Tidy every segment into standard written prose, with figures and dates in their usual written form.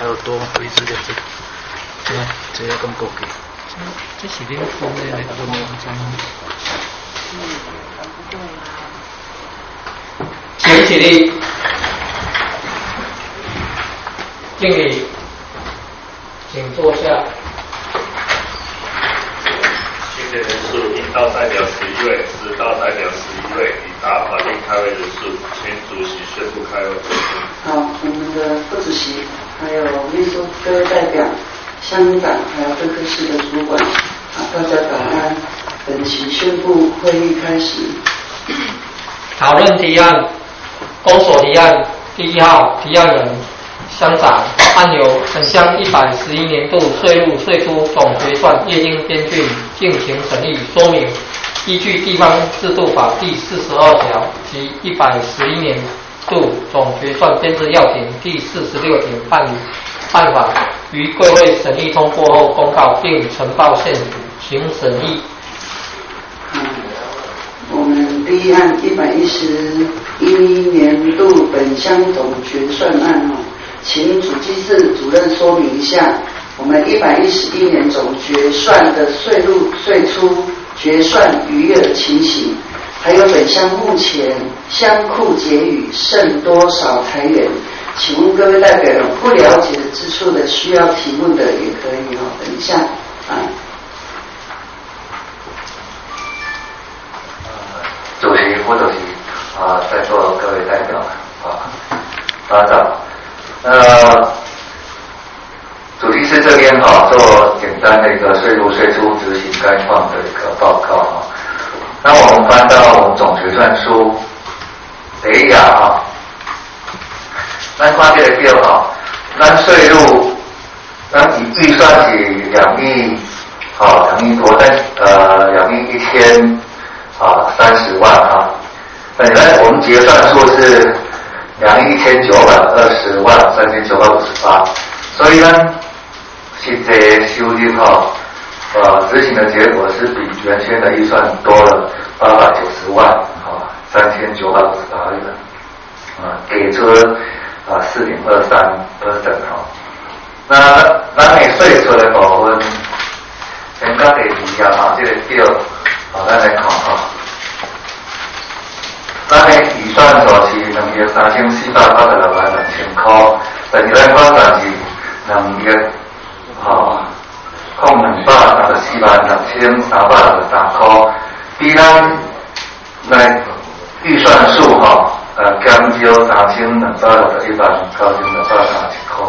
还有多位置的这个咁高嘅。 这是恁分的那个文章。请起立，敬礼，请坐下。 新的人数应当代表11位，直到代表11位，以达法定开会人数。请主席宣布开会。 好，我们的副主席，还有秘书、各位代表、乡长，还有各科室的主管，大家早安。本期宣布会议开始。 讨论提案，公所提案第1号提案人乡长按由本乡111年度税入税出总决算业经编竣进行审议说明，依据地方制度法第42条及111年度总决算编制要点第46点办法，于贵会审议通过后公告，并呈报县府行审议。 我们第一案111年度本乡总决算案请主计室主任说明一下，我们111年总决算的税入税出决算余额情形，还有本乡目前乡库结余剩多少台元？请问各位代表有不了解的之处的，需要提问的也可以等一下主席、副主席在座各位代表大家早。主计室这边做简单的一个税入税出执行概况的一个报告那我们翻到我们总决算书第一页咱看这个表咱税入咱预算是2亿2亿多，但2亿1030万本来我们结算数是2亿1920万3958，所以呢实际收入执行的结果是比原先的预算多了890万3958元给出4.23%那咱的税出的部分先到第2页这个表咱来看咱的预算是23486万2000块，但是咱发展是224万2363块，比咱来预算数减少3261万9230块，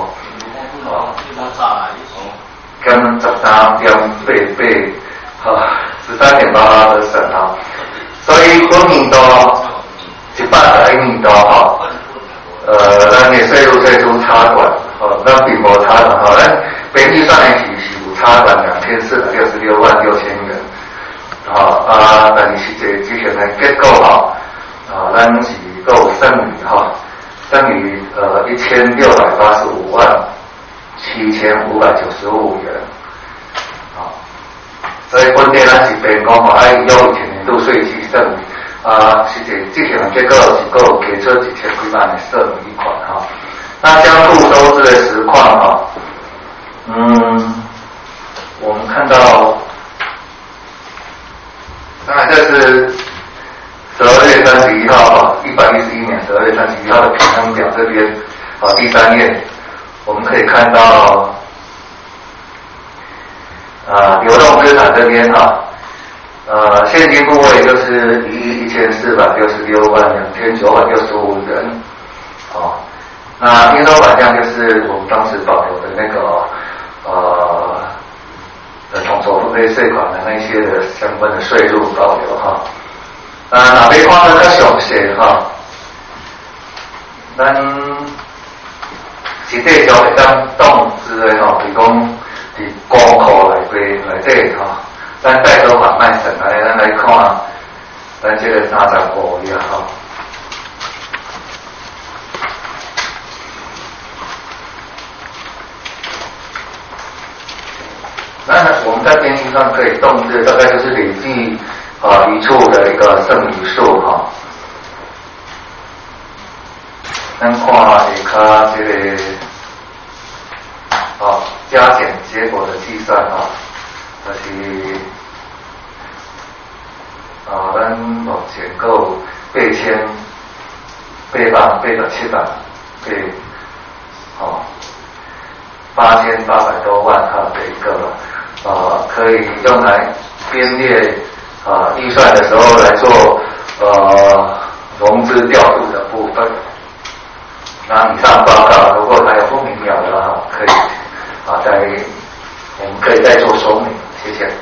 减13.88%13.88%所以本年度111年度咱的税入税出差管咱并无差管咱本预算的是有差管2466万6000元但是实际执行的结果咱是有剩余1685万7595元所以本地咱是变讲要用以前年度税期剩余实际执行的结果是够给出1000几万的剩余款那乡库收支的实况我们看到当然这是12月31号111年12月31号的平衡表这边第3页我们可以看到流动资产这边现金部位就是1亿1466万2965元那应收款项就是我们当时保留的那个统筹分配税款的那些的相关的税入保留哪边看得较详细咱实际上会当动资的比如讲伫公库内底咱代收法卖省咱来看咱这个35页那我们在编辑上可以动这大概就是累计余处的一个剩余数咱看下这个加减结果的计算就是咱目前够8000、800、800、8800多万的一个可以用来编列预算的时候来做融资调度的部分。那以上报告如果还有不明了的可以我们可以再做说明，谢谢。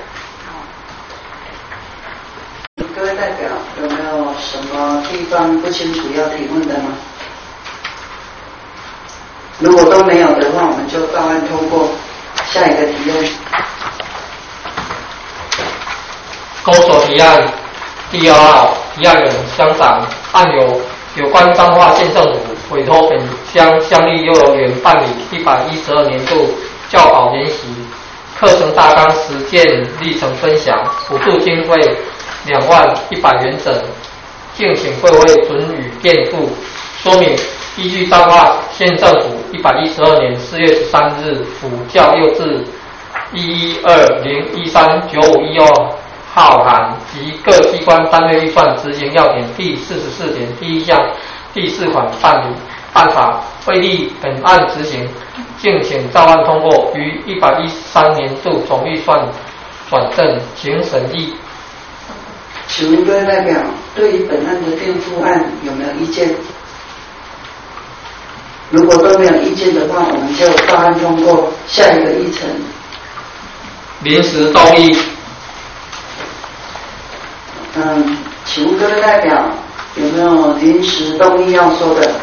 各位代表有没有什么地方不清楚要提问的吗？如果都没有的话，我们就照案通过。下一个提问。 公所提案第2号，提案人乡长按有关彰化县政府委托本乡乡立幼儿园办理112年度教保研习课程大纲实践历程分享，补助经费20100元整，敬请各位准予垫付。说明依据彰化县政府112年4月13日辅教幼稚112-013-9512号函及各机关单位预算执行要点第44点第1项第4款办法，为利本案执行，敬请照案通过，于113年度总预算转正，请审议。 请问各位代表，对于本案的垫付案有没有意见？如果都没有意见的话，我们就照案通过。下一个议程。 临时动议。 请问各位代表有没有临时动议要说的？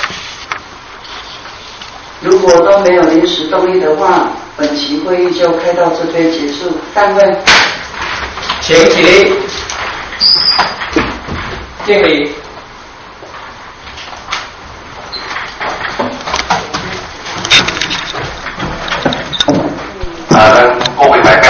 如果都没有临时动议的话，本期会议就开到这边结束。散会。 请起立。敬礼。 咱各位大家